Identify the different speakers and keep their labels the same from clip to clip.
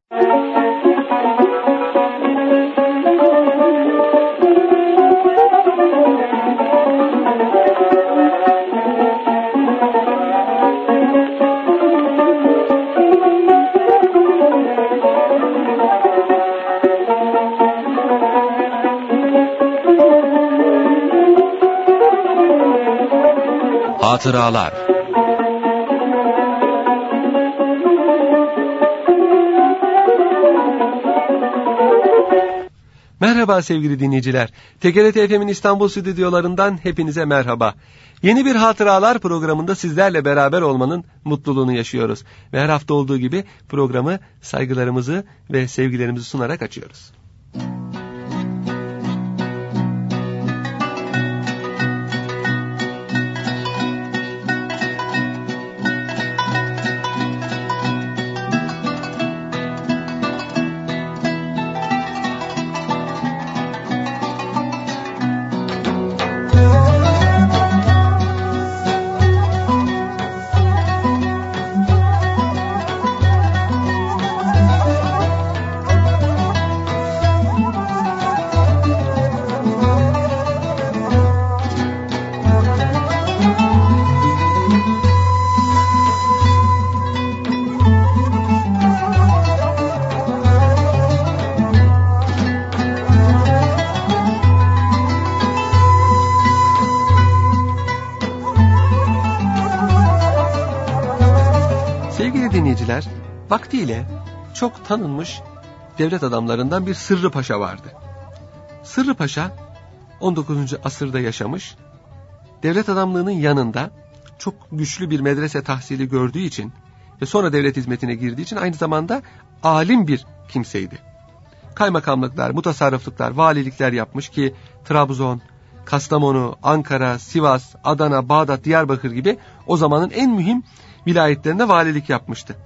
Speaker 1: Hatıralar. Merhaba sevgili dinleyiciler. TGRT FM'in İstanbul stüdyolarından hepinize merhaba. Yeni bir Hatıralar programında sizlerle beraber olmanın mutluluğunu yaşıyoruz. Ve her hafta olduğu gibi programı saygılarımızı ve sevgilerimizi sunarak açıyoruz. Vaktiyle çok tanınmış devlet adamlarından bir Sırrı Paşa vardı. Sırrı Paşa 19. asırda yaşamış, devlet adamlığının yanında çok güçlü bir medrese tahsili gördüğü için ve sonra devlet hizmetine girdiği için aynı zamanda alim bir kimseydi. Kaymakamlıklar, mutasarrıflıklar, valilikler yapmış ki Trabzon, Kastamonu, Ankara, Sivas, Adana, Bağdat, Diyarbakır gibi o zamanın en mühim vilayetlerine valilik yapmıştı.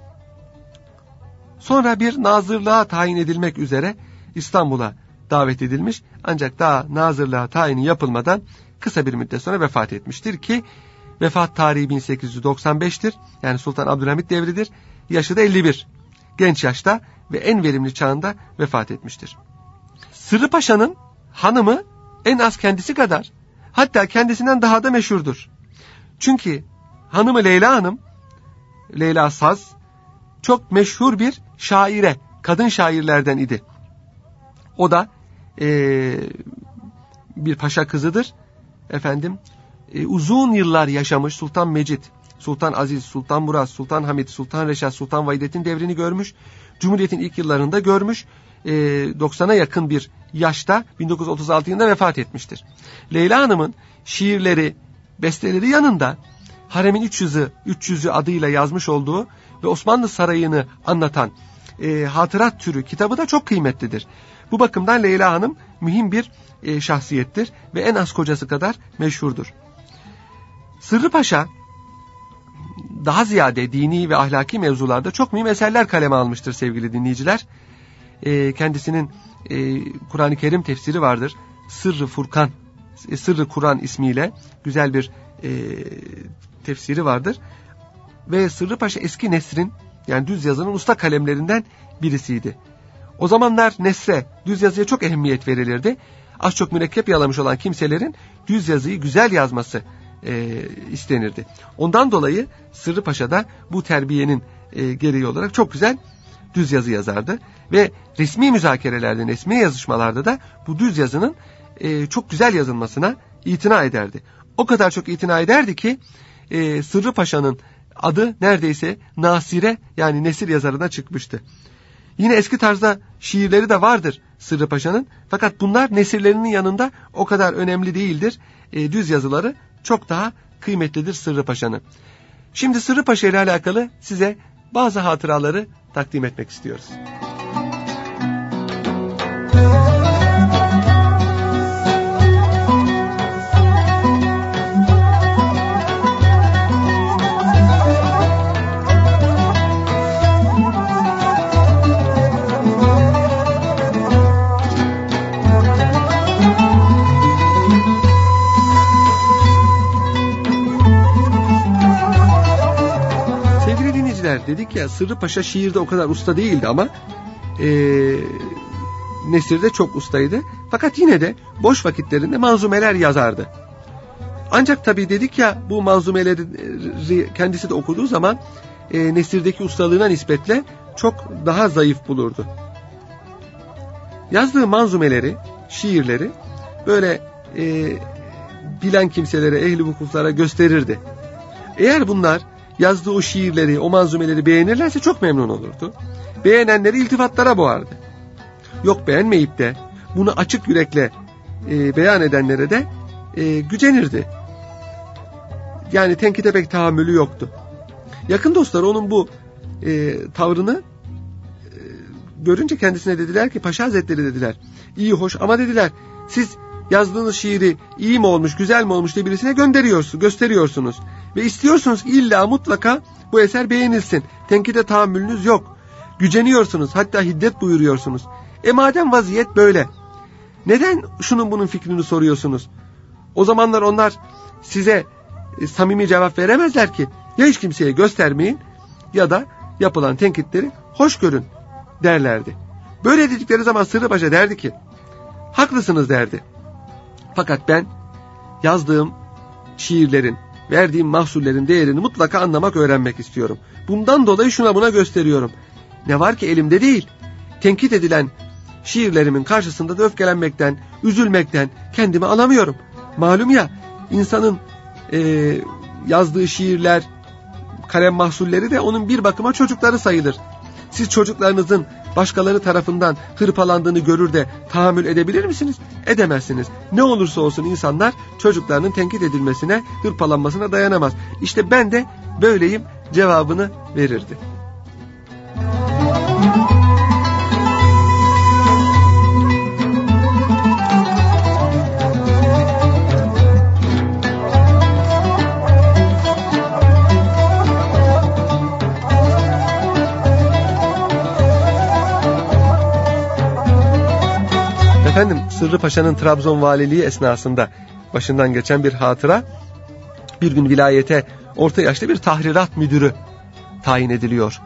Speaker 1: Sonra bir nazırlığa tayin edilmek üzere İstanbul'a davet edilmiş, ancak daha nazırlığa tayini yapılmadan kısa bir müddet sonra vefat etmiştir ki vefat tarihi 1895'tir. Yani Sultan Abdülhamit devridir. Yaşı da 51. Genç yaşta ve en verimli çağında vefat etmiştir. Sırrı Paşa'nın hanımı en az kendisi kadar, hatta kendisinden daha da meşhurdur. Çünkü hanımı Leyla Hanım, Leyla Saz, çok meşhur bir şaire, kadın şairlerden idi. O da bir paşa kızıdır. Uzun yıllar yaşamış Sultan Mecid, Sultan Aziz, Sultan Murat, Sultan Hamid, Sultan Reşat, Sultan Vahidettin devrini görmüş. Cumhuriyet'in ilk yıllarında görmüş. 90'a yakın bir yaşta 1936 yılında vefat etmiştir. Leyla Hanım'ın şiirleri, besteleri yanında Haremin 300'ü adıyla yazmış olduğu ve Osmanlı Sarayı'nı anlatan hatırat türü kitabı da çok kıymetlidir. Bu bakımdan Leyla Hanım mühim bir şahsiyettir ve en az kocası kadar meşhurdur. Sırrı Paşa daha ziyade dini ve ahlaki mevzularda çok mühim eserler kaleme almıştır sevgili dinleyiciler. Kendisinin Kur'an-ı Kerim tefsiri vardır. Sırrı Kur'an ismiyle güzel bir tefsiri vardır. Ve Sırrı Paşa eski nesrin, yani düz yazının usta kalemlerinden birisiydi. O zamanlar nesre, düz yazıya çok ehemmiyet verilirdi. Az çok mürekkep yalamış olan kimselerin düz yazıyı güzel yazması istenirdi. Ondan dolayı Sırrı Paşa da bu terbiyenin gereği olarak çok güzel düz yazı yazardı. Ve resmi müzakerelerde, resmi yazışmalarda da bu düz yazının çok güzel yazılmasına itina ederdi. O kadar çok itina ederdi ki Sırrı Paşa'nın adı neredeyse nasire, yani nesir yazarına çıkmıştı. Yine eski tarzda şiirleri de vardır Sırrı Paşa'nın. Fakat bunlar nesirlerinin yanında o kadar önemli değildir. Düz yazıları çok daha kıymetlidir Sırrı Paşa'nın. Şimdi Sırrı Paşa ile alakalı size bazı hatıraları takdim etmek istiyoruz. Dedik ya, Sırrı Paşa şiirde o kadar usta değildi ama nesirde çok ustaydı. Fakat yine de boş vakitlerinde manzumeler yazardı. Ancak tabii dedik ya, bu manzumeleri kendisi de okuduğu zaman nesirdeki ustalığına nispetle çok daha zayıf bulurdu. Yazdığı manzumeleri, şiirleri böyle bilen kimselere, ehli vukuflara gösterirdi. Eğer bunlar yazdığı o şiirleri, o manzumeleri beğenirlerse çok memnun olurdu. Beğenenleri iltifatlara boğardı. Yok beğenmeyip de bunu açık yürekle beyan edenlere de gücenirdi. Yani tenkide pek tahammülü yoktu. Yakın dostları onun bu tavrını görünce kendisine dediler ki, Paşa Hazretleri dediler, iyi hoş ama dediler, siz yazdığınız şiiri iyi mi olmuş, güzel mi olmuş diye birisine gösteriyorsunuz. Ve istiyorsunuz ki illa mutlaka bu eser beğenilsin. Tenkide tahammülünüz yok. Güceniyorsunuz, hatta hiddet buyuruyorsunuz. Madem vaziyet böyle, neden şunun bunun fikrini soruyorsunuz? O zamanlar onlar size samimi cevap veremezler ki, ya hiç kimseye göstermeyin ya da yapılan tenkitleri hoş görün derlerdi. Böyle dedikleri zaman Sırrı Paşa derdi ki, haklısınız derdi. Fakat ben yazdığım şiirlerin, verdiğim mahsullerin değerini mutlaka anlamak, öğrenmek istiyorum. Bundan dolayı şuna buna gösteriyorum. Ne var ki elimde değil. Tenkit edilen şiirlerimin karşısında da öfkelenmekten, üzülmekten kendimi alamıyorum. Malum ya, insanın yazdığı şiirler, kalem mahsulleri de onun bir bakıma çocukları sayılır. Siz çocuklarınızın başkaları tarafından hırpalandığını görür de tahammül edebilir misiniz? Edemezsiniz. Ne olursa olsun insanlar çocuklarının tenkit edilmesine, hırpalanmasına dayanamaz. İşte ben de böyleyim cevabını verirdi. Efendim, Sırrı Paşa'nın Trabzon valiliği esnasında başından geçen bir hatıra. Bir gün vilayete orta yaşlı bir tahrirat müdürü tayin ediliyor.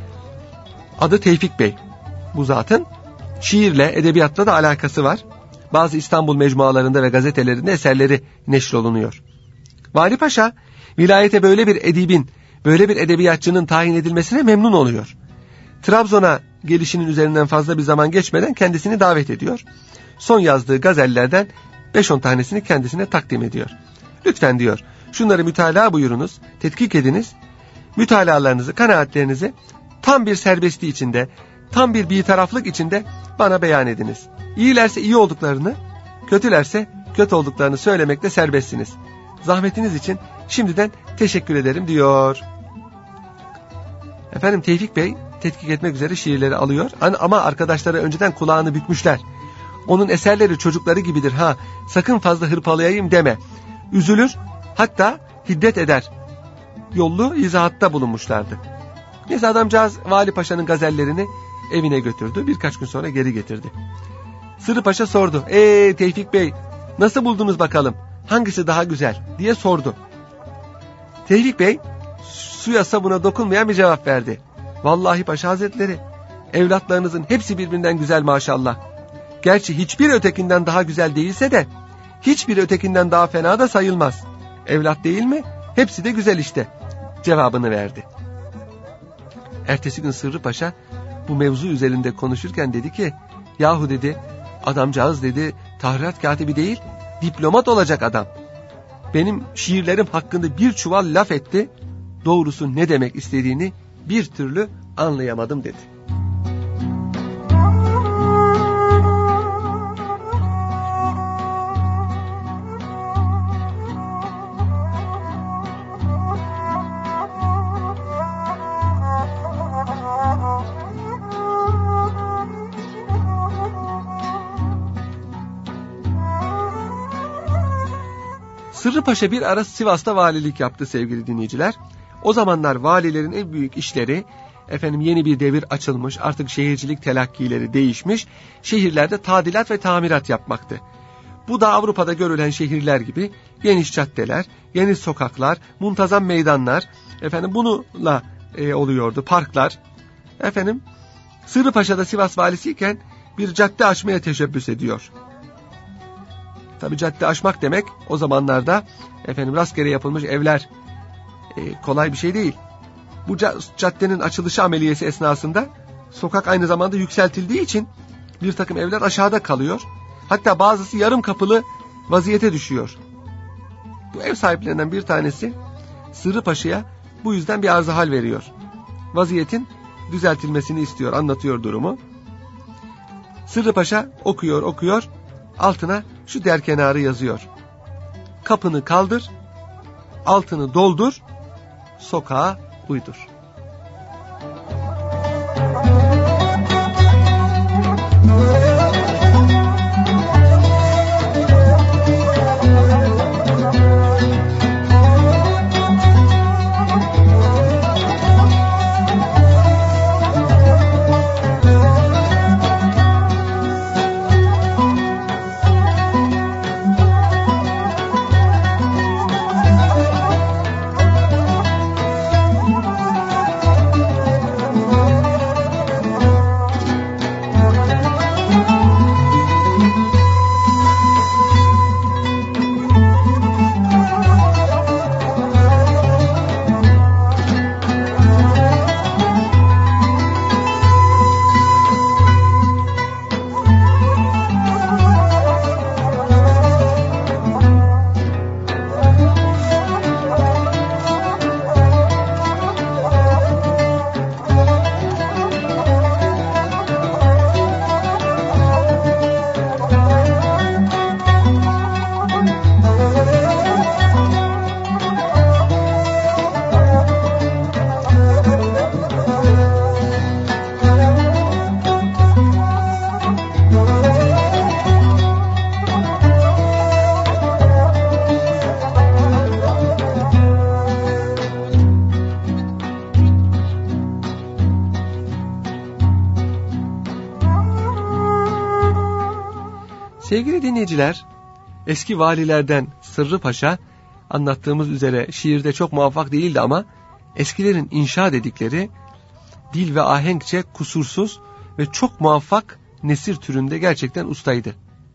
Speaker 1: Adı Tevfik Bey. Bu zatın şiirle, edebiyatla da alakası var. Bazı İstanbul mecmualarında ve gazetelerinde eserleri neşrolunuyor. Vali Paşa vilayete böyle bir edibin, böyle bir edebiyatçının tayin edilmesine memnun oluyor. Trabzon'a gelişinin üzerinden fazla bir zaman geçmeden kendisini davet ediyor. Son yazdığı gazellerden 5-10 tanesini kendisine takdim ediyor. Lütfen diyor, şunları mütalaa buyurunuz, tetkik ediniz. Mütalalarınızı, kanaatlerinizi tam bir serbestliği içinde, tam bir bitaraflık içinde bana beyan ediniz. İyilerse iyi olduklarını, kötülerse kötü olduklarını söylemekte serbestsiniz. Zahmetiniz için şimdiden teşekkür ederim diyor. Efendim, Tevfik Bey tetkik etmek üzere şiirleri alıyor. Ama arkadaşları önceden kulağını bükmüşler. Onun eserleri çocukları gibidir ha, sakın fazla hırpalayayım deme. Üzülür, hatta hiddet eder. Yollu izahatta bulunmuşlardı. Neyse adamcağız Vali Paşa'nın gazellerini evine götürdü. Birkaç gün sonra geri getirdi. Sırrı Paşa sordu. Tevfik Bey, nasıl buldunuz bakalım? Hangisi daha güzel diye sordu. Tevfik Bey suya sabuna dokunmayan bir cevap verdi. Vallahi Paşa Hazretleri, evlatlarınızın hepsi birbirinden güzel maşallah. Gerçi hiçbir ötekinden daha güzel değilse de hiçbir ötekinden daha fena da sayılmaz. Evlat değil mi? Hepsi de güzel işte cevabını verdi. Ertesi gün Sırrı Paşa bu mevzu üzerinde konuşurken dedi ki, yahu dedi, adamcağız dedi tahrirat katibi değil, diplomat olacak adam. Benim şiirlerim hakkında bir çuval laf etti, doğrusu ne demek istediğini bir türlü anlayamadım dedi. Sırrı Paşa bir ara Sivas'ta valilik yaptı sevgili dinleyiciler. O zamanlar valilerin en büyük işleri, yeni bir devir açılmış, artık şehircilik telakkileri değişmiş, şehirlerde tadilat ve tamirat yapmaktı. Bu da Avrupa'da görülen şehirler gibi geniş caddeler, geniş sokaklar, muntazam meydanlar, bununla oluyordu, parklar. Sırrı Paşa da Sivas valisiyken bir cadde açmaya teşebbüs ediyor. Tabi cadde açmak demek o zamanlarda rastgele yapılmış evler, kolay bir şey değil. Bu caddenin açılışı ameliyesi esnasında sokak aynı zamanda yükseltildiği için bir takım evler aşağıda kalıyor. Hatta bazısı yarım kapılı vaziyete düşüyor. Bu ev sahiplerinden bir tanesi Sırrı Paşa'ya bu yüzden bir arıza hal veriyor. Vaziyetin düzeltilmesini istiyor, anlatıyor durumu. Sırrı Paşa okuyor, altına şu derkenarı yazıyor. Kapını kaldır, altını doldur, sokağa uydur. Sevgili dinleyiciler, eski valilerden Sırrı Paşa anlattığımız üzere şiirde çok muvaffak değildi ama eskilerin inşa dedikleri dil ve ahenkçe kusursuz ve çok muvaffak nesir türünde gerçekten ustaydı.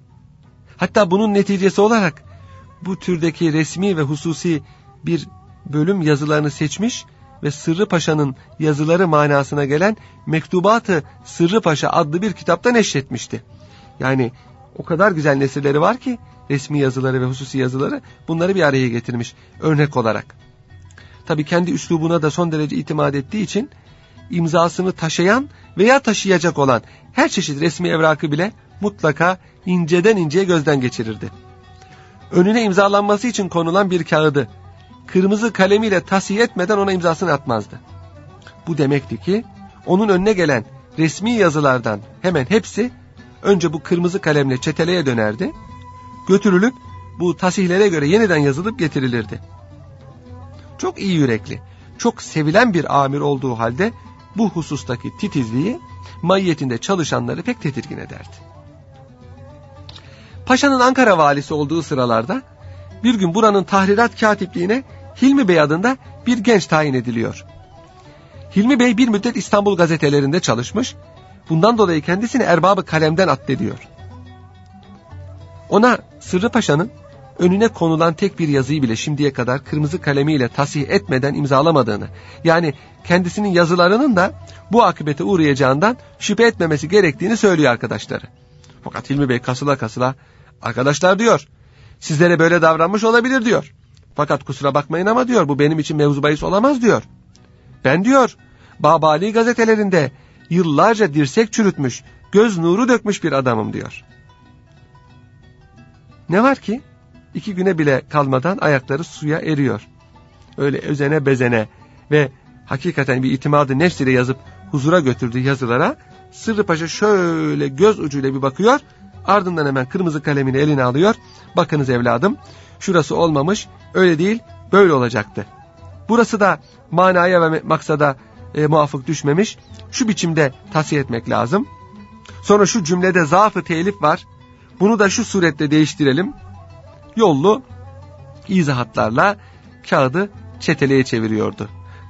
Speaker 1: Hatta bunun neticesi olarak bu türdeki resmi ve hususi bir bölüm yazılarını seçmiş ve Sırrı Paşa'nın yazıları manasına gelen Mektubat-ı Sırrı Paşa adlı bir kitapta neşretmişti. Yani o kadar güzel nesirleri var ki resmi yazıları ve hususi yazıları, bunları bir araya getirmiş örnek olarak. Tabii kendi üslubuna da son derece itimat ettiği için imzasını taşıyan veya taşıyacak olan her çeşit resmi evrakı bile mutlaka inceden inceye gözden geçirirdi. Önüne imzalanması için konulan bir kağıdı kırmızı kalemiyle tasih etmeden ona imzasını atmazdı. Bu demekti ki onun önüne gelen resmi yazılardan hemen hepsi önce bu kırmızı kalemle çeteleye dönerdi, götürülüp bu tasihlere göre yeniden yazılıp getirilirdi. Çok iyi yürekli, çok sevilen bir amir olduğu halde bu husustaki titizliği mahiyetinde çalışanları pek tedirgin ederdi. Paşa'nın Ankara valisi olduğu sıralarda bir gün buranın tahrirat katipliğine Hilmi Bey adında bir genç tayin ediliyor. Hilmi Bey bir müddet İstanbul gazetelerinde çalışmış, bundan dolayı kendisini erbabı kalemden addediyor. Ona Sırrı Paşa'nın önüne konulan tek bir yazıyı bile şimdiye kadar kırmızı kalemiyle tasih etmeden imzalamadığını, yani kendisinin yazılarının da bu akıbete uğrayacağından şüphe etmemesi gerektiğini söylüyor arkadaşları. Fakat Hilmi Bey kasıla kasıla, arkadaşlar diyor, sizlere böyle davranmış olabilir diyor. Fakat kusura bakmayın ama diyor, bu benim için mevzu bahis olamaz diyor. Ben diyor, Babali gazetelerinde yıllarca dirsek çürütmüş, göz nuru dökmüş bir adamım diyor. Ne var ki 2 güne bile kalmadan ayakları suya eriyor. Öyle özene bezene ve hakikaten bir itimadı nefs ile yazıp huzura götürdüğü yazılara Sırrı Paşa şöyle göz ucuyla bir bakıyor, ardından hemen kırmızı kalemini eline alıyor. Bakınız evladım, şurası olmamış, öyle değil, böyle olacaktı. Burası da manaya ve maksada muvafık düşmemiş, şu biçimde tasih etmek lazım. Sonra şu cümlede zaaf-ı telif var, bunu da şu surette değiştirelim. Yollu izahatlarla kağıdı çeteleye çeviriyordu.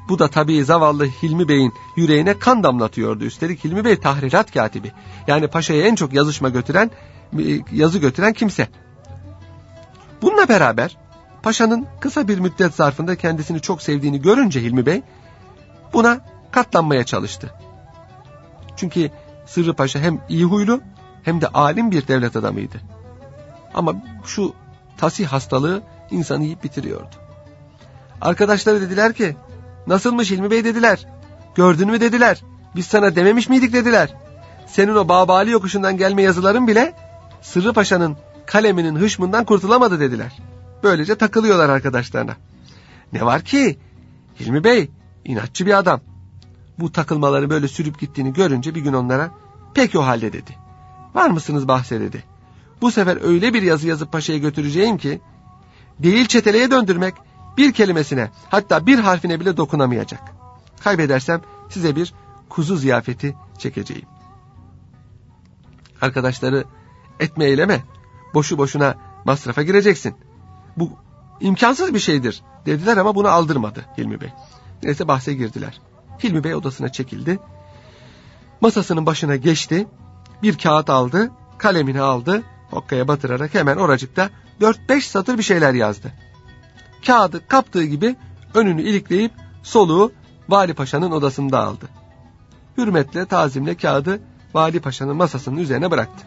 Speaker 1: Bu da tabii zavallı Hilmi Bey'in yüreğine kan damlatıyordu. Üstelik Hilmi Bey tahrirat katibi. Yani paşaya en çok yazı götüren kimse. Bununla beraber paşanın kısa bir müddet zarfında kendisini çok sevdiğini görünce Hilmi Bey buna katlanmaya çalıştı. Çünkü Sırrı Paşa hem iyi huylu hem de alim bir devlet adamıydı. Ama şu tasih hastalığı insanı yiyip bitiriyordu. Arkadaşları dediler ki, nasılmış Hilmi Bey dediler. Gördün mü dediler. Biz sana dememiş miydik dediler. Senin o Babali yokuşundan gelme yazıların bile Sırrı Paşa'nın kaleminin hışmından kurtulamadı dediler. Böylece takılıyorlar arkadaşlarına. Ne var ki Hilmi Bey inatçı bir adam. Bu takılmaları böyle sürüp gittiğini görünce bir gün onlara peki o halde dedi. Var mısınız bahse dedi. Bu sefer öyle bir yazı yazıp paşaya götüreceğim ki değil çeteleye döndürmek, bir kelimesine hatta bir harfine bile dokunamayacak. Kaybedersem size bir kuzu ziyafeti çekeceğim. Arkadaşları etme eyleme, boşu boşuna masrafa gireceksin. Bu imkansız bir şeydir dediler ama bunu aldırmadı Hilmi Bey. Neyse bahse girdiler. Hilmi Bey odasına çekildi. Masasının başına geçti. Bir kağıt aldı, kalemini aldı. Hokkaya batırarak hemen oracıkta 4-5 satır bir şeyler yazdı. Kağıdı kaptığı gibi önünü ilikleyip soluğu Vali Paşa'nın odasında aldı. Hürmetle, tazimle kağıdı Vali Paşa'nın masasının üzerine bıraktı.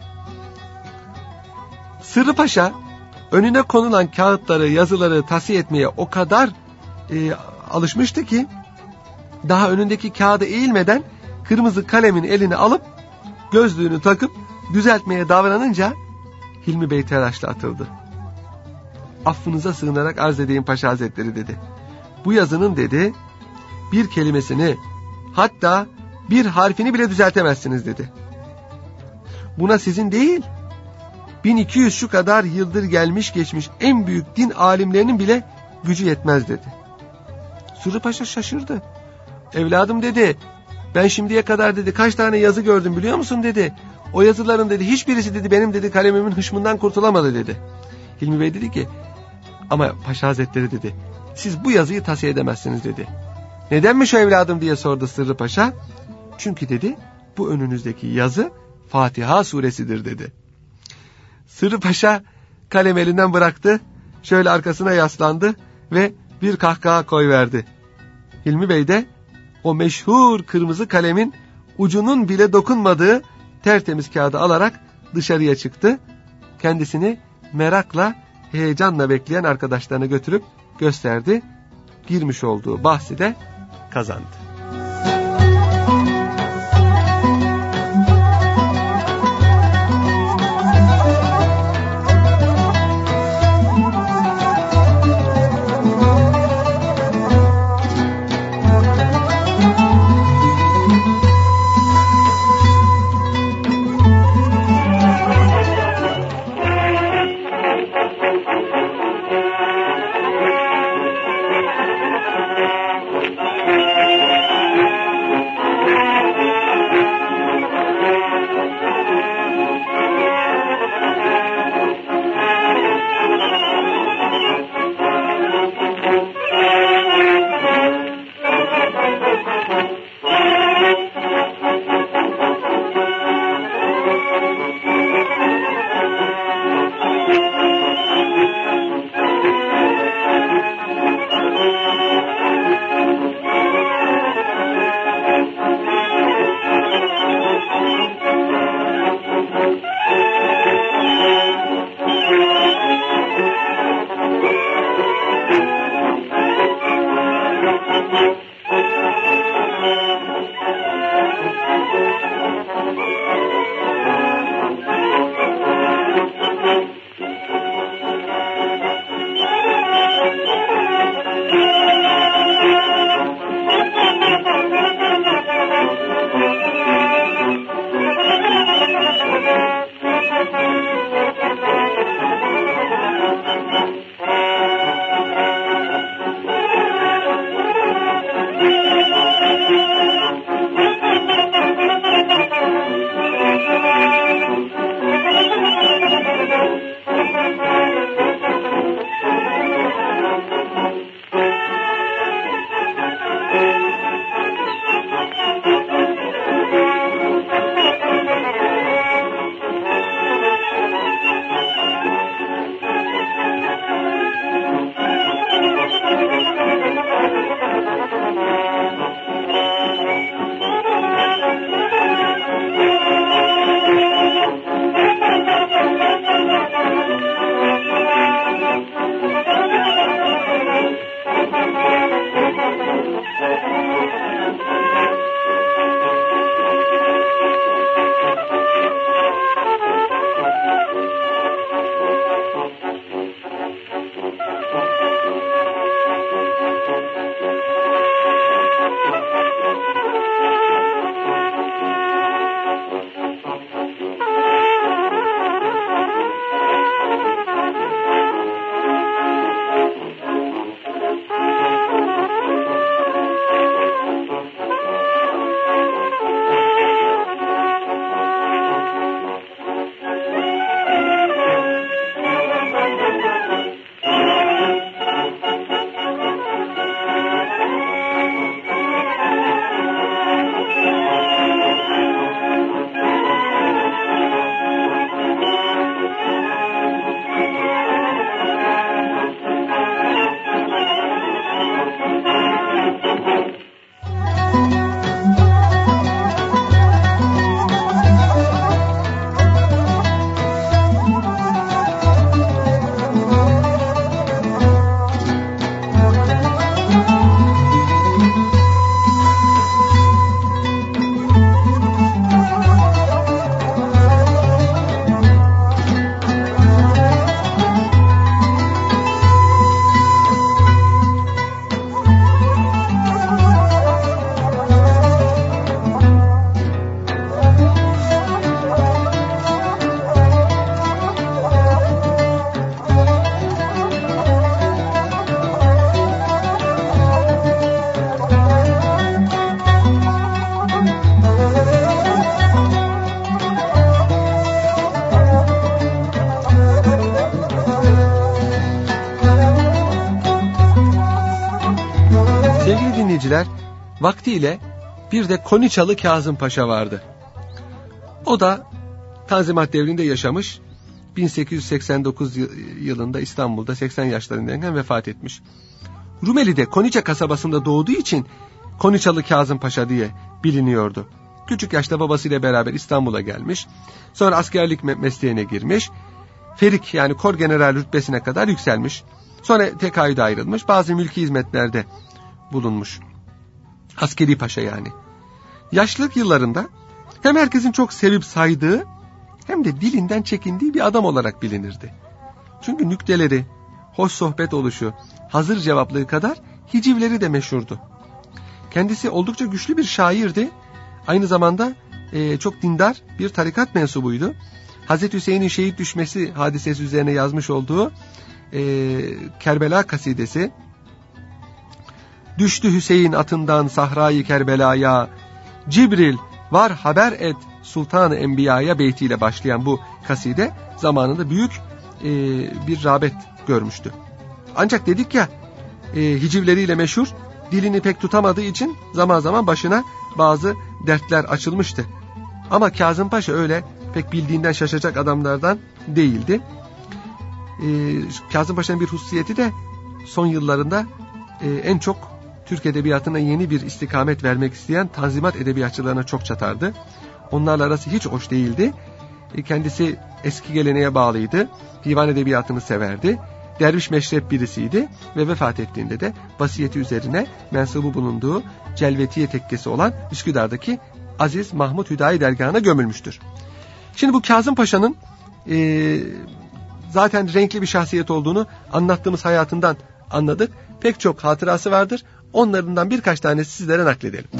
Speaker 1: Sırrı Paşa önüne konulan kağıtları, yazıları tahsiye etmeye o kadar alışmıştı ki daha önündeki kağıda eğilmeden kırmızı kalemin eline alıp gözlüğünü takıp düzeltmeye davranınca Hilmi Bey telaşla atıldı. Affınıza sığınarak arz edeyim Paşa Hazretleri dedi. Bu yazının dedi bir kelimesini hatta bir harfini bile düzeltemezsiniz dedi. Buna sizin değil 1200 şu kadar yıldır gelmiş geçmiş en büyük din alimlerinin bile gücü yetmez dedi. Sırrı Paşa şaşırdı. Evladım dedi, ben şimdiye kadar dedi kaç tane yazı gördüm biliyor musun dedi. O yazıların dedi hiçbirisi dedi benim dedi kalemimin hışmından kurtulamadı dedi. Hilmi Bey dedi ki ama Paşa Hazretleri dedi siz bu yazıyı tahsiye edemezsiniz dedi. Nedenmiş o evladım diye sordu Sırrı Paşa. Çünkü dedi bu önünüzdeki yazı Fatiha suresidir dedi. Sırrı Paşa kalem elinden bıraktı, şöyle arkasına yaslandı ve bir kahkaha koyverdi. Hilmi Bey de o meşhur kırmızı kalemin ucunun bile dokunmadığı tertemiz kağıdı alarak dışarıya çıktı. Kendisini merakla, heyecanla bekleyen arkadaşlarına götürüp gösterdi. Girmiş olduğu bahsi de kazandı. dinleyiciler, vaktiyle bir de Koniçalı Kazım Paşa vardı. O da Tanzimat devrinde yaşamış. 1889 yılında İstanbul'da 80 yaşlarındayken vefat etmiş. Rumeli'de Koniça kasabasında doğduğu için Koniçalı Kazım Paşa diye biliniyordu. Küçük yaşta babasıyla beraber İstanbul'a gelmiş. Sonra askerlik mesleğine girmiş. Ferik yani kor general rütbesine kadar yükselmiş. Sonra tekaüde ayrılmış. Bazı mülki hizmetlerde bulunmuş. Askeri paşa yani. Yaşlılık yıllarında hem herkesin çok sevip saydığı hem de dilinden çekindiği bir adam olarak bilinirdi. Çünkü nükteleri, hoş sohbet oluşu, hazır cevaplığı kadar hicivleri de meşhurdu. Kendisi oldukça güçlü bir şairdi. Aynı zamanda çok dindar bir tarikat mensubuydu. Hazreti Hüseyin'in şehit düşmesi hadisesi üzerine yazmış olduğu Kerbela kasidesi, düştü Hüseyin atından sahrayı Kerbela'ya, Cibril var haber et Sultan-ı Enbiya'ya beytiyle başlayan bu kaside zamanında büyük bir rağbet görmüştü. Ancak dedik ya, hicivleriyle meşhur, dilini pek tutamadığı için zaman zaman başına bazı dertler açılmıştı. Ama Kazım Paşa öyle pek bildiğinden şaşacak adamlardan değildi. Kazım Paşa'nın bir hususiyeti de son yıllarında en çok Türk edebiyatına yeni bir istikamet vermek isteyen Tanzimat edebiyatçılarına çok çatardı. Onlarla arası hiç hoş değildi. Kendisi eski geleneğe bağlıydı. Divan edebiyatını severdi. Derviş meşrep birisiydi ve vefat ettiğinde de vasiyeti üzerine mensubu bulunduğu Celvetiye tekkesi olan Üsküdar'daki Aziz Mahmud Hüdayi dergahına gömülmüştür. Şimdi bu Kazım Paşa'nın zaten renkli bir şahsiyet olduğunu anlattığımız hayatından anladık. Pek çok hatırası vardır. Onlarından birkaç tanesi sizlere nakledelim.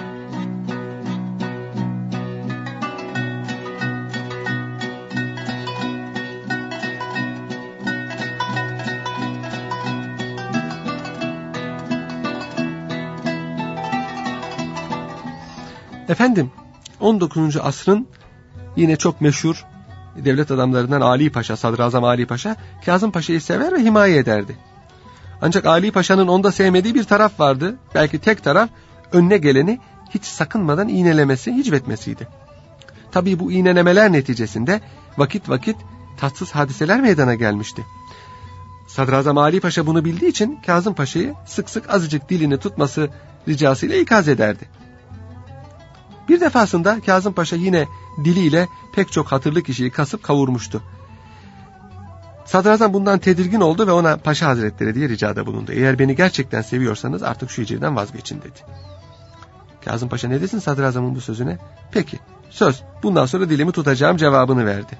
Speaker 1: Efendim, 19. asrın yine çok meşhur devlet adamlarından Ali Paşa, Sadrazam Ali Paşa, Kazım Paşa'yı sever ve himaye ederdi. Ancak Ali Paşa'nın onda sevmediği bir taraf vardı. Belki tek taraf, önüne geleni hiç sakınmadan iğnelemesi, hicvetmesiydi. Tabii bu iğnelemeler neticesinde vakit vakit tatsız hadiseler meydana gelmişti. Sadrazam Ali Paşa bunu bildiği için Kazım Paşa'yı sık sık azıcık dilini tutması ricasıyla ikaz ederdi. Bir defasında Kazım Paşa yine diliyle pek çok hatırlı kişiyi kasıp kavurmuştu. Sadrazam bundan tedirgin oldu ve ona Paşa Hazretleri diye ricada bulundu. Eğer beni gerçekten seviyorsanız artık şu hicivden vazgeçin dedi. Kazım Paşa ne desin sadrazamın bu sözüne? Peki, söz, bundan sonra dilimi tutacağım cevabını verdi.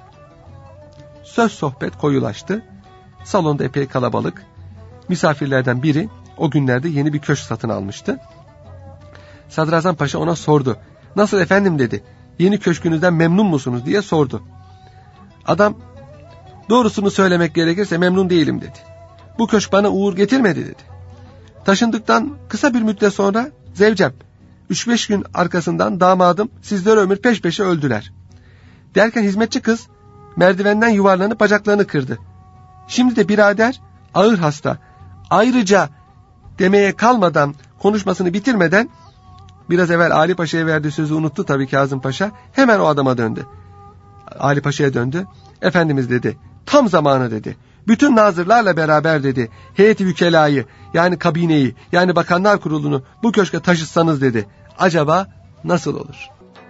Speaker 1: Söz sohbet koyulaştı. Salonda epey kalabalık. Misafirlerden biri o günlerde yeni bir köşk satın almıştı. Sadrazam Paşa ona sordu. Nasıl efendim dedi. Yeni köşkünüzden memnun musunuz diye sordu. Adam, doğrusunu söylemek gerekirse memnun değilim dedi. Bu köşk bana uğur getirmedi dedi. Taşındıktan kısa bir müddet sonra zevcem, 3-5 gün arkasından damadım sizlere ömür peş peşe öldüler. Derken hizmetçi kız merdivenden yuvarlanıp bacaklarını kırdı. Şimdi de birader ağır hasta. Ayrıca demeye kalmadan, konuşmasını bitirmeden, biraz evvel Ali Paşa'ya verdiği sözü unuttu tabii Kazım Paşa. Hemen o adama döndü. Ali Paşa'ya döndü. Efendimiz dedi, tam zamanı dedi. Bütün nazırlarla beraber dedi, heyeti vükelayı yani kabineyi yani bakanlar kurulunu bu köşke taşıtsanız dedi. Acaba nasıl olur?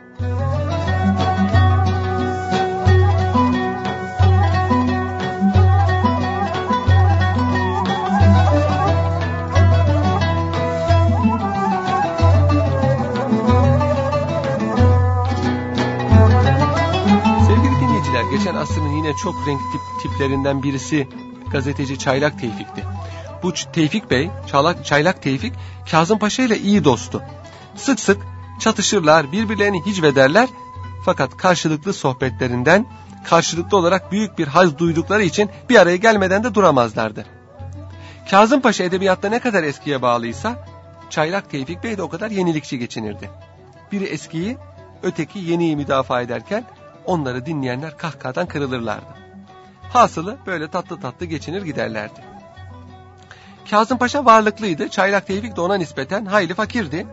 Speaker 1: Geçen asrın yine çok renkli tiplerinden birisi gazeteci Çaylak Tevfik'ti. Bu Tevfik Bey, Çaylak Tevfik, Kazım Paşa ile iyi dostu. Sık sık çatışırlar, birbirlerini hicvederler. Fakat karşılıklı sohbetlerinden, karşılıklı olarak büyük bir haz duydukları için bir araya gelmeden de duramazlardı. Kazım Paşa edebiyatta ne kadar eskiye bağlıysa, Çaylak Tevfik Bey de o kadar yenilikçi geçinirdi. Biri eskiyi, öteki yeniyi müdafaa ederken, onları dinleyenler kahkahadan kırılırlardı. Hasılı böyle tatlı tatlı geçinir giderlerdi. Kazım Paşa varlıklıydı. Çaylak Tevfik de ona nispeten hayli fakirdi.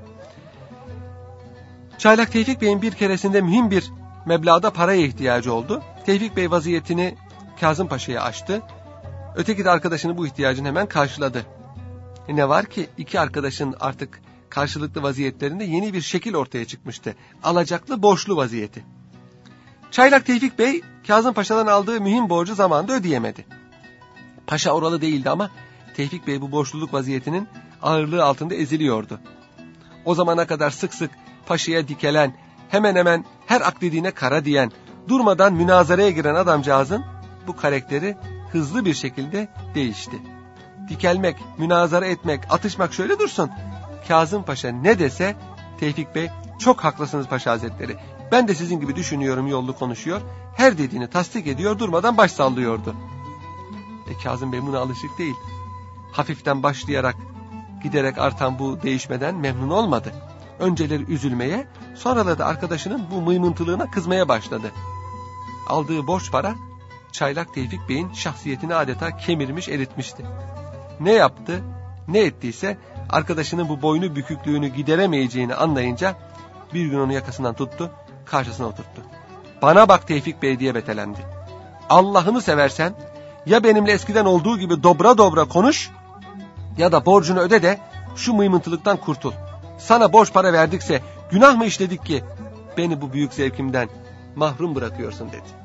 Speaker 1: Çaylak Tevfik Bey'in bir keresinde mühim bir meblağda paraya ihtiyacı oldu. Tevfik Bey vaziyetini Kazım Paşa'ya açtı. Öteki de arkadaşının bu ihtiyacını hemen karşıladı. Ne var ki iki arkadaşın artık karşılıklı vaziyetlerinde yeni bir şekil ortaya çıkmıştı. Alacaklı borçlu vaziyeti. Çaylak Tevfik Bey Kazım Paşa'dan aldığı mühim borcu zamanında ödeyemedi. Paşa oralı değildi ama Tevfik Bey bu borçluluk vaziyetinin ağırlığı altında eziliyordu. O zamana kadar sık sık Paşa'ya dikelen, hemen hemen her aklediğine kara diyen, durmadan münazaraya giren adamcağızın bu karakteri hızlı bir şekilde değişti. Dikelmek, münazara etmek, atışmak şöyle dursun. Kazım Paşa ne dese Tevfik Bey çok haklısınız Paşa Hazretleri. Ben de sizin gibi düşünüyorum yollu konuşuyor. Her dediğini tasdik ediyor, durmadan baş sallıyordu. Kazım Bey buna alışık değil. Hafiften başlayarak giderek artan bu değişmeden memnun olmadı. Önceleri üzülmeye, sonra da arkadaşının bu mıymıntılığına kızmaya başladı. Aldığı borç para Çaylak Tevfik Bey'in şahsiyetini adeta kemirmiş, eritmişti. Ne yaptı, ne ettiyse arkadaşının bu boynu büküklüğünü gideremeyeceğini anlayınca bir gün onu yakasından tuttu, karşısına oturttu. Bana bak Tevfik Bey diye betelendi. Allah'ını seversen ya benimle eskiden olduğu gibi dobra dobra konuş ya da borcunu öde de şu mıymıntılıktan kurtul. Sana borç para verdikse günah mı işledik ki beni bu büyük zevkimden mahrum bırakıyorsun dedi.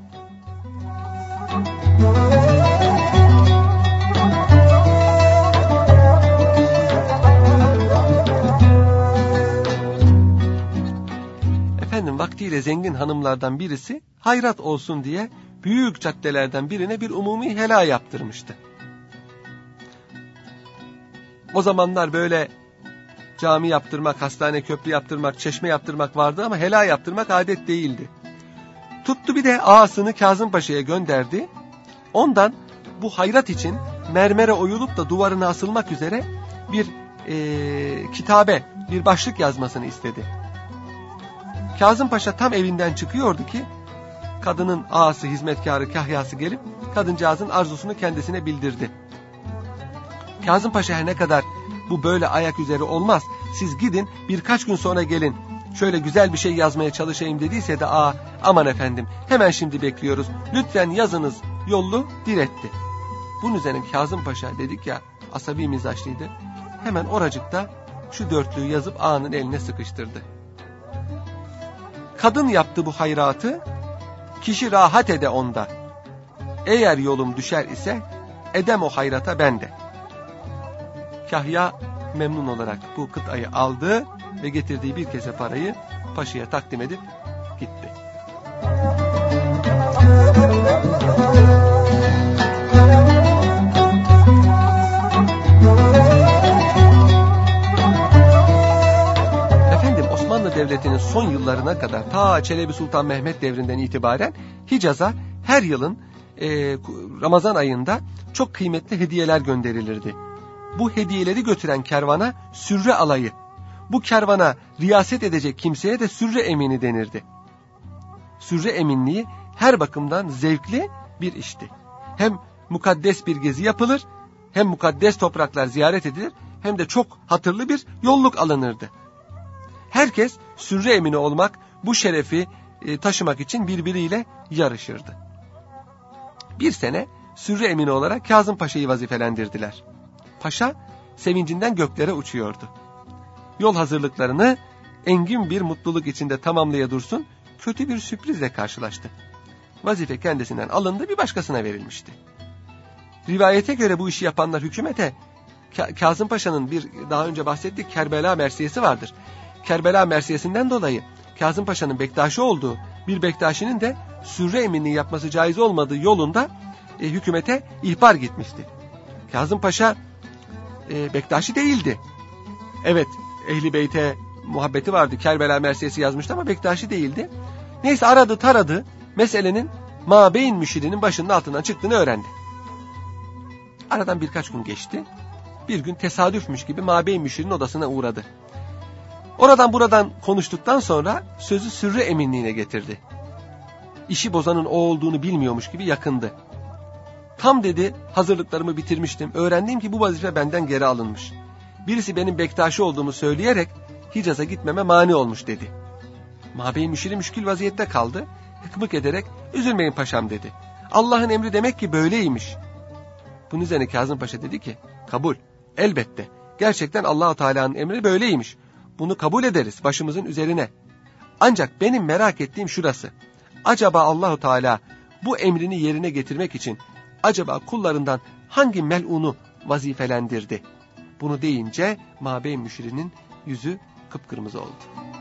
Speaker 1: Efendim vaktiyle zengin hanımlardan birisi hayrat olsun diye büyük caddelerden birine bir umumi hela yaptırmıştı. O zamanlar böyle cami yaptırmak, hastane, köprü yaptırmak, çeşme yaptırmak vardı ama hela yaptırmak adet değildi. Tuttu bir de ağasını Kazım Paşa'ya gönderdi. Ondan bu hayrat için mermere oyulup da duvarına asılmak üzere bir kitabe, bir başlık yazmasını istedi. Kazım Paşa tam evinden çıkıyordu ki kadının ağası, hizmetkarı, kahyası gelip kadıncağızın arzusunu kendisine bildirdi. Kazım Paşa her ne kadar bu böyle ayak üzeri olmaz, siz gidin birkaç gün sonra gelin, şöyle güzel bir şey yazmaya çalışayım dediyse de aman efendim hemen şimdi bekliyoruz, lütfen yazınız yollu diretti. Bunun üzerine Kazım Paşa dedik ya asabi mizaçlıydı, hemen oracıkta şu dörtlüğü yazıp ağanın eline sıkıştırdı. Kadın yaptı bu hayratı, kişi rahat ede onda. Eğer yolum düşer ise edem o hayrata bende. Kahya memnun olarak bu kıtayı aldı ve getirdiği bir kese parayı paşaya takdim edip gitti. Efendim Osmanlı Devleti'nin son yıllarına kadar ta Çelebi Sultan Mehmet devrinden itibaren Hicaz'a her yılın Ramazan ayında çok kıymetli hediyeler gönderilirdi. Bu hediyeleri götüren kervana sürre alayı, bu kervana riyaset edecek kimseye de sürre emini denirdi. Sürre eminliği her bakımdan zevkli bir işti. Hem mukaddes bir gezi yapılır, hem mukaddes topraklar ziyaret edilir, hem de çok hatırlı bir yolluk alınırdı. Herkes sürre emini olmak, bu şerefi taşımak için birbiriyle yarışırdı. Bir sene sürre emini olarak Kazım Paşa'yı vazifelendirdiler. Paşa sevincinden göklere uçuyordu. Yol hazırlıklarını engin bir mutluluk içinde tamamlaya dursun, kötü bir sürprizle karşılaştı. Vazife kendisinden alındı, bir başkasına verilmişti. Rivayete göre bu işi yapanlar hükümete, Kazım Paşa'nın bir daha önce bahsettiği Kerbela Mersiyesi vardır. Kerbela Mersiyesinden dolayı Kazım Paşa'nın bektaşi olduğu, bir bektaşinin de sürre eminliği yapması caiz olmadığı yolunda hükümete ihbar gitmişti. Kazım Paşa bektaşi değildi. Evet, Ehl-i Beyt'e muhabbeti vardı. Kerbela Mersiyesi yazmıştı ama bektaşi değildi. Neyse aradı taradı, meselenin Mabeyn müşirinin başının altından çıktığını öğrendi. Aradan birkaç gün geçti. Bir gün tesadüfmüş gibi Mabeyn müşirinin odasına uğradı. Oradan buradan konuştuktan sonra sözü sürre eminliğine getirdi. İşi bozanın o olduğunu bilmiyormuş gibi yakındı. Tam dedi hazırlıklarımı bitirmiştim. Öğrendim ki bu vazife benden geri alınmış. Birisi benim bektaşı olduğumu söyleyerek Hicaz'a gitmeme mani olmuş dedi. Mabey müşiri müşkül vaziyette kaldı. Hıkmık ederek üzülmeyin paşam dedi. Allah'ın emri demek ki böyleymiş. Bunun üzerine Kazım Paşa dedi ki kabul, elbette. Gerçekten Allah-u Teala'nın emri böyleymiş. Bunu kabul ederiz başımızın üzerine. Ancak benim merak ettiğim şurası. Acaba Allah-u Teala bu emrini yerine getirmek için acaba kullarından hangi mel'unu vazifelendirdi? Bunu deyince Mabey müşirinin yüzü kıpkırmızı oldu.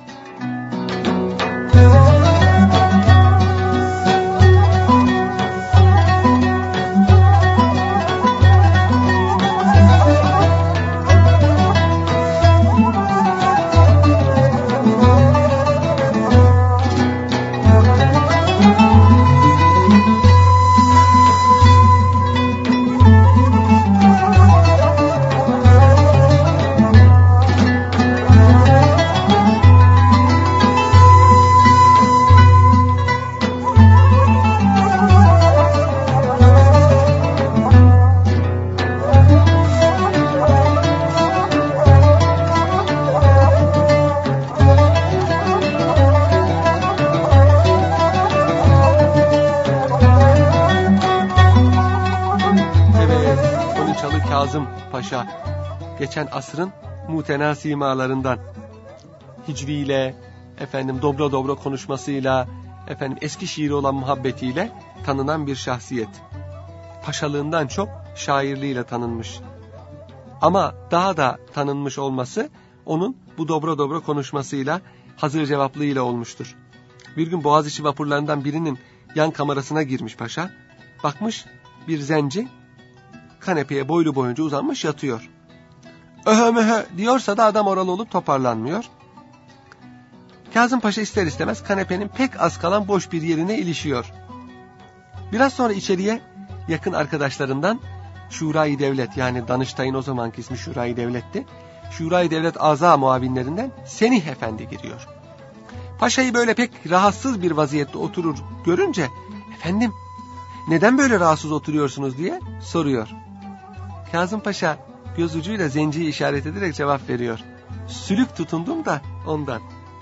Speaker 1: Kazım Paşa geçen asrın mutena simalarından, hicriyle, dobra dobra konuşmasıyla, eski şiiri olan muhabbetiyle tanınan bir şahsiyet. Paşalığından çok şairliğiyle tanınmış. Ama daha da tanınmış olması onun bu dobra dobra konuşmasıyla, hazır cevaplığıyla olmuştur. Bir gün Boğaziçi vapurlarından birinin yan kamerasına girmiş paşa. Bakmış bir zenci kanepeye boylu boyunca uzanmış yatıyor. Öhö möhö diyorsa da adam oralı olup toparlanmıyor. Kazım Paşa ister istemez kanepenin pek az kalan boş bir yerine ilişiyor. Biraz sonra içeriye yakın arkadaşlarından Şura-i Devlet, yani Danıştay'ın o zamanki ismi Şura-i Devlet'ti. Şura-i Devlet azâ muavinlerinden Senih Efendi giriyor. Paşayı böyle pek rahatsız bir vaziyette oturur görünce, efendim neden böyle rahatsız oturuyorsunuz diye soruyor. Kazım Paşa göz ucuyla zenciyi işaret ederek cevap veriyor. Sülük tutundum da ondan.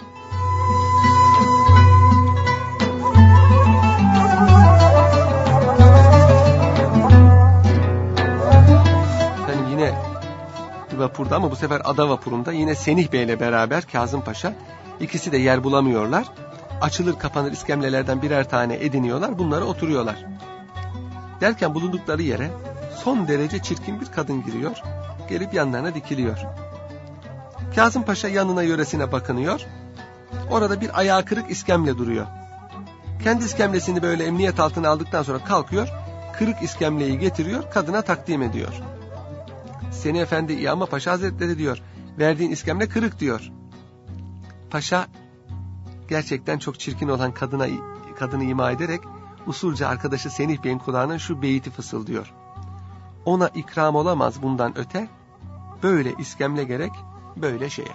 Speaker 1: Efendim yine vapurda, ama bu sefer ada vapurunda, yine Senih Bey ile beraber Kazım Paşa, ikisi de yer bulamıyorlar. Açılır kapanır iskemlelerden birer tane ediniyorlar, bunlara oturuyorlar. Derken bulundukları yere son derece çirkin bir kadın giriyor, gelip yanlarına dikiliyor. Kazım Paşa yanına yöresine bakınıyor, orada bir ayağı kırık iskemle duruyor. Kendi iskemlesini böyle emniyet altına aldıktan sonra kalkıyor, kırık iskemleyi getiriyor, kadına takdim ediyor. Seni efendi iyi ama Paşa Hazretleri diyor, verdiğin iskemle kırık diyor. Paşa gerçekten çok çirkin olan kadını ima ederek usulca arkadaşı Senih Bey'in kulağına şu beyti fısıldıyor. Ona ikram olamaz bundan öte, böyle iskemle gerek böyle şeye.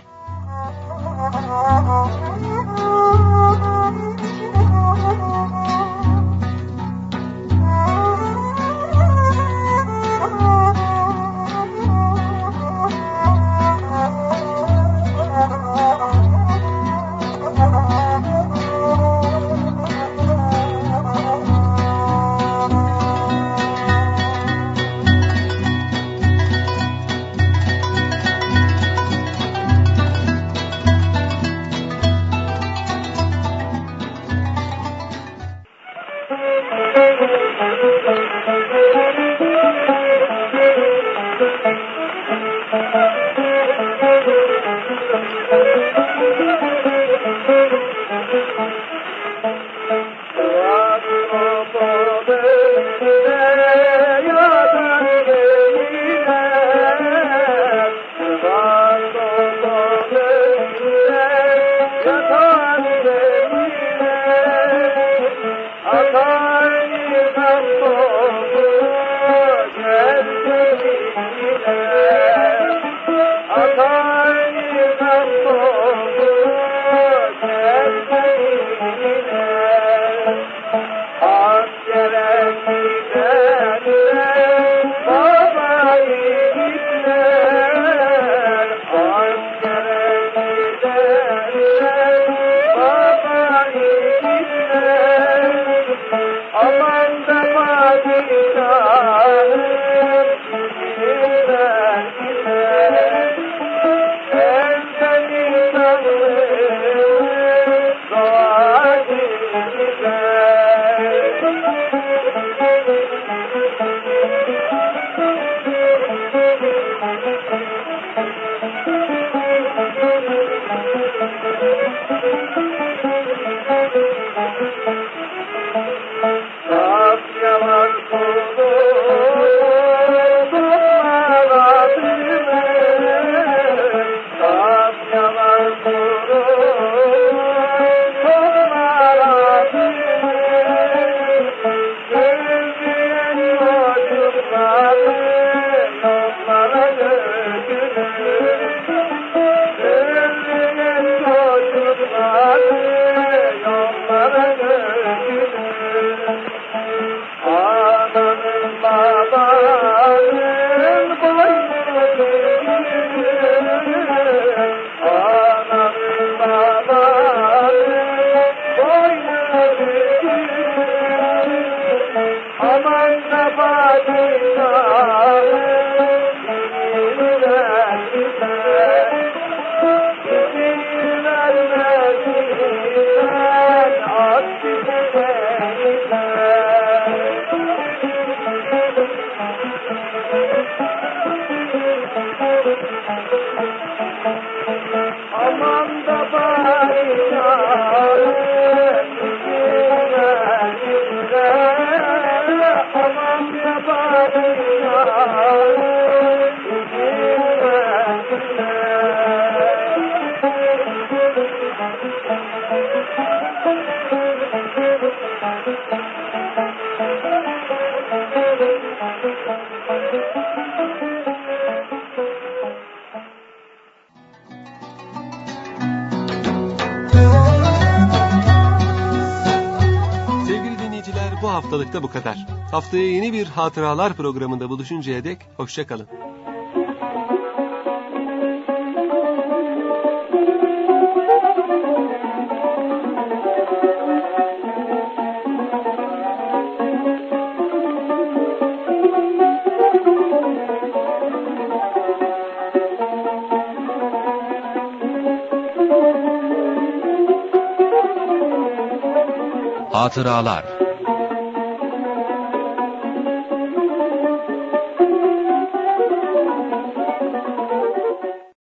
Speaker 1: Bu haftalıkta bu kadar. Haftaya yeni bir hatıralar programında buluşuncaya dek hoşça kalın.
Speaker 2: Hatıralar.